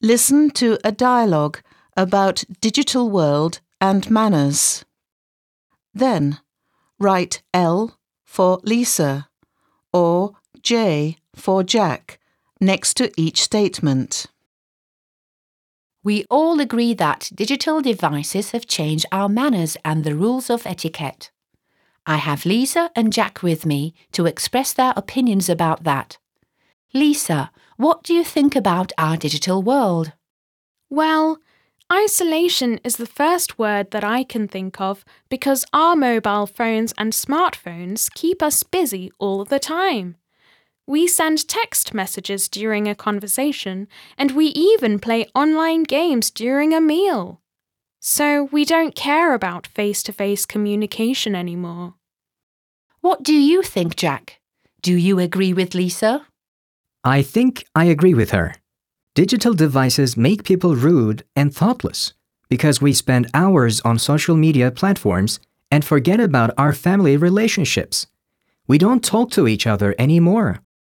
Listen to a dialogue about digital world and manners. Then, write L for Lisa or J for Jack next to each statement. We all agree that digital devices have changed our manners and the rules of etiquette. I have Lisa and Jack with me to express their opinions about that. Lisa, what do you think about our digital world? Well, isolation is the first word that I can think of because our mobile phones and smartphones keep us busy all the time. We send text messages during a conversation, and we even play online games during a meal. So we don't care about face-to-face communication anymore. What do you think, Jack? Do you agree with Lisa? I think I agree with her. Digital devices make people rude and thoughtless because we spend hours on social media platforms and forget about our family relationships. We don't talk to each other anymore.